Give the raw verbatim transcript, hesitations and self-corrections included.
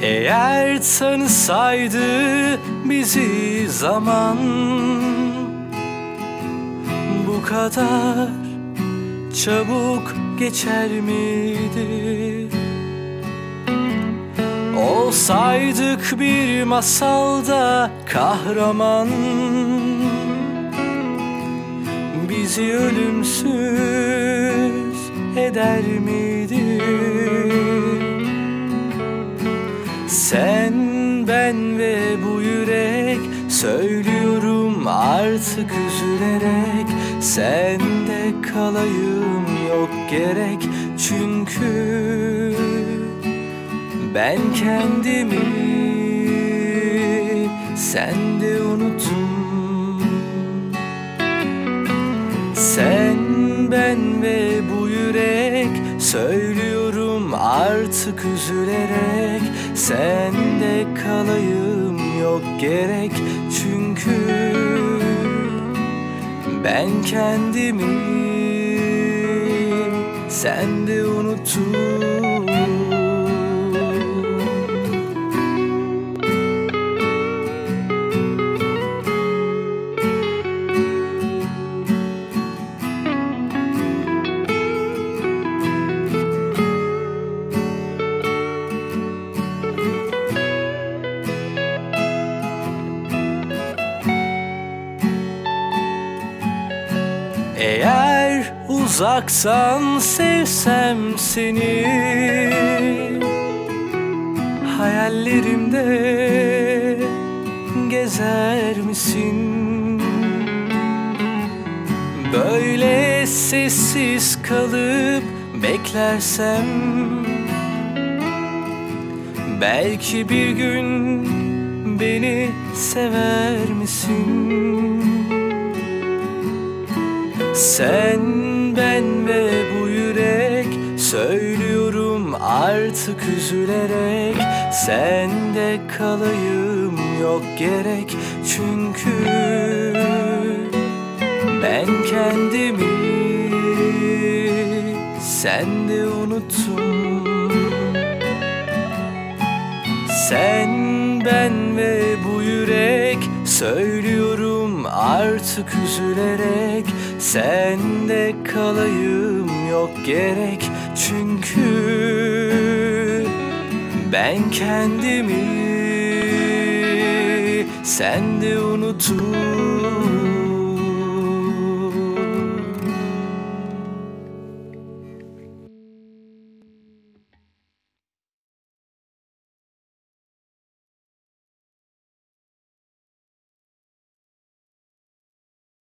Eğer tanısaydı bizi zaman, bu kadar çabuk geçer miydi? Olsaydık bir masalda kahraman, bizi ölümsüz eder miydi? Sen, ben ve bu yürek, söylüyorum artık üzülerek, sende kalayım yok gerek. Çünkü ben kendimi sende unuttum. Sen, ben ve bu yürek, söylüyorum artık üzülerek, sende kalayım yok gerek. Çünkü ben kendimi sende unuttum. Eğer uzaksan sevsem seni, hayallerimde gezer misin? Böyle sessiz kalıp beklersem, belki bir gün beni sever misin? Sen, ben ve bu yürek, söylüyorum artık üzülerek, sende kalayım yok gerek. Çünkü ben kendimi sende unuttum. Sen, ben ve bu yürek, söylüyorum artık üzülerek, sende kalayım yok gerek. Çünkü ben kendimi sende unuttum.